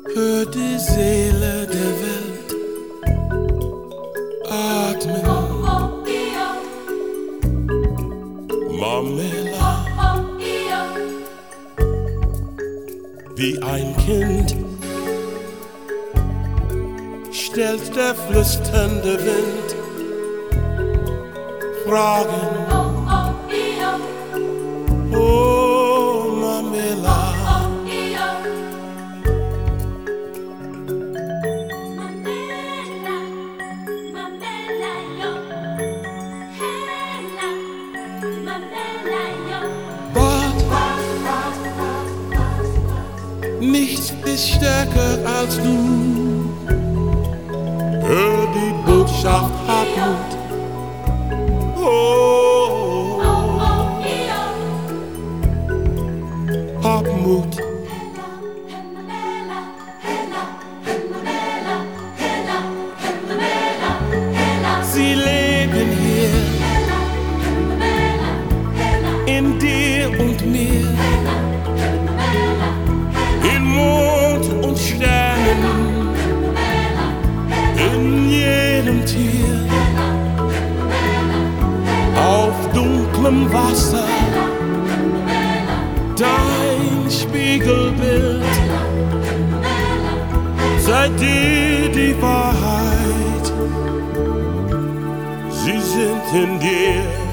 Hör die Seele der Welt atmen. Mamela, wie ein Kind stellt der flüsternde Wind Fragen. Oh, Mamela, nichts ist stärker als du. Hör die Botschaft, hab Mut. Oh, hab Mut. Sie leben hier in dir und mir. In Mond und Sternen, in jedem Tier, auf dunklem Wasser, dein Spiegelbild, sei dir die Wahrheit, sie sind in dir.